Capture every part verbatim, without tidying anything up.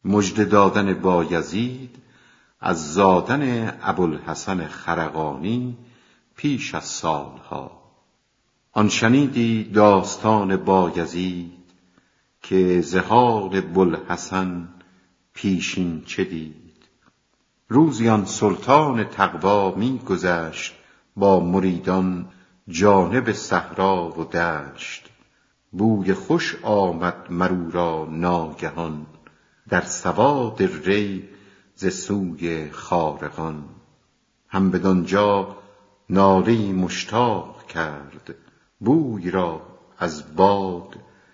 مژده دادن بایزید از زادن ابوالحسن خرقانی پیش از سالها. آن شنیدی داستان بایزید که ز حال بوالحسن پیشین چه دید. روزی آن سلطان تقوا می گذشت با مریدان جانب صحرا و دشت. بوی خوش آمد مرو را ناگهان در سواد ری ز سوی خارقان. هم بدانجا ناله‌ای مشتاق کرد بوی را از باد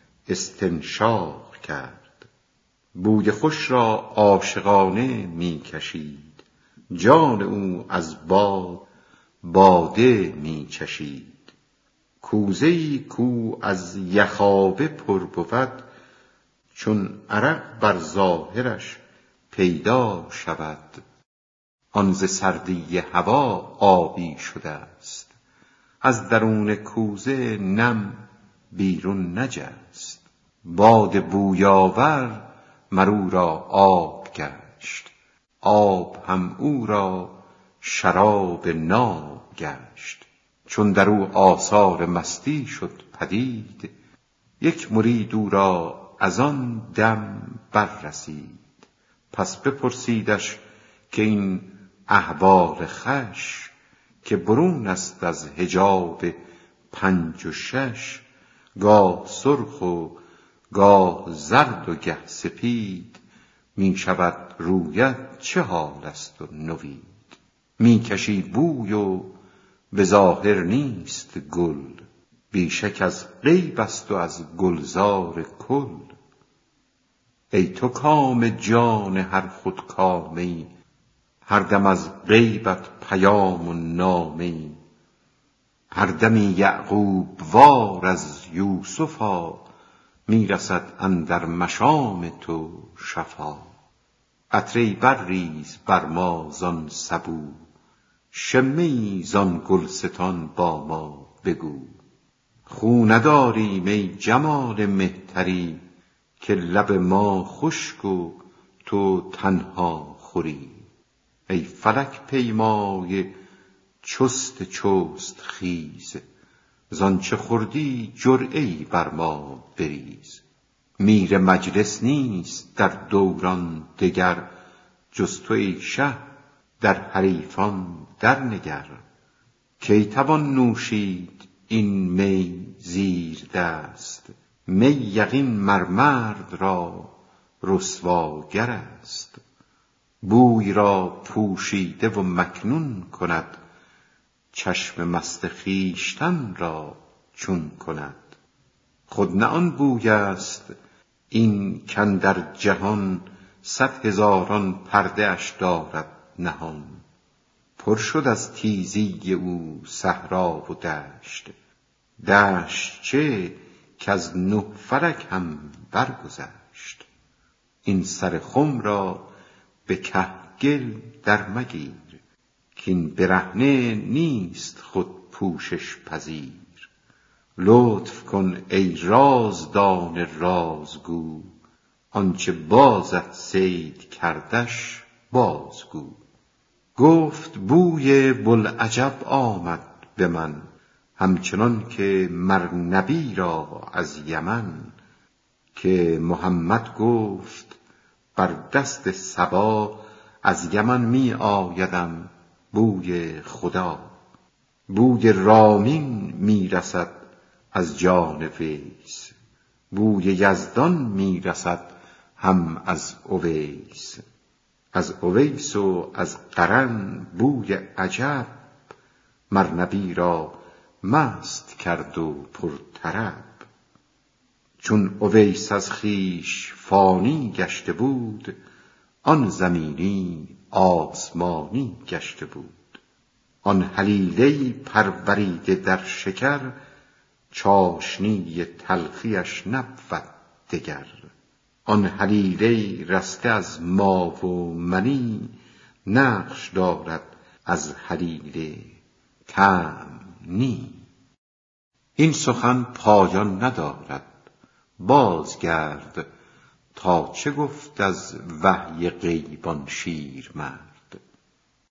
استنشاق کرد. بوی خوش را عاشقانه می کشید جان او از باد باده می چشید. کوزه‌ای کو از یخابه پر بود چون عرق بر ظاهرش پیدا شود. آن ز سردی هوا آبی شده است از درون کوزه نم بیرون نجست. باد بویاور مرو را آب گشت آب هم او را شراب ناب گشت. چون در او آثار مستی شد پدید یک مرید او را از آن دم بررسید. پس بپرسیدش که این احوال خوش که برون است از حجاب پنج و شش. گاه سرخ و گاه زرد و گه سپید می شود رویت چه حال است و نوید. می کشی بوی و به ظاهر نیست گل بیشک از غیب است و از گلزار کل. ای تو کام جان هر خودکامه‌ای هر دم از غیبت پیام و نامه‌ای. هر دمی یعقوب وار از یوسفا می رسد اندر مشام تو شفا. قطره‌ای برریز بر ما زان سبو شمه‌ای زان گلستان با ما بگو. خو نداریم ای جمال مهتری که لب ما خشک و تو تنها خوری. ای فلک پیمای چست چست خیز زانچه خوردی جرعه‌ای بر ما بریز. میر مجلس نیست در دوران دگر جز تو ای شه در حریفان در نگر. کی توان نوشید این می زیر دست می یقین مر مرد را رسواگر است. بوی را پوشیده و مکنون کند چشم مست خویشتن را چون کند. خود نه آن بوی است این کاندر جهان صد هزاران پرده اش دارد نهان. پر شد از تیزی او صحرا و دشت دشت چه کز نه فلک هم برگذشت. این سر خم را به کهگل در مگیر کین برهنه نیست خود پوشش پذیر. لطف کن ای رازدان رازگو آنچه بازت صید کردش بازگو. گفت بوی بوالعجب آمد به من همچنان که مر نبی را از یمن. که محمد گفت بر دست صبا از یمن می آیدم بوی خدا. بوی رامین می رسد از جان ویس بوی یزدان می رسد هم از اویس. از اویس و از قرن بوی عجب مر نبی را مست کرد و پرطرب. چون اویس از خویش فانی گشته بود آن زمینی آسمانی گشته بود. آن هلیله پروریده در شکر چاشنی تلخیش نبود دگر. آن هلیله رسته از ما و منی نقش دارد از هلیله طعم نی. این سخن پایان ندارد بازگرد تا چه گفت از وحی غیبان شیرمرد.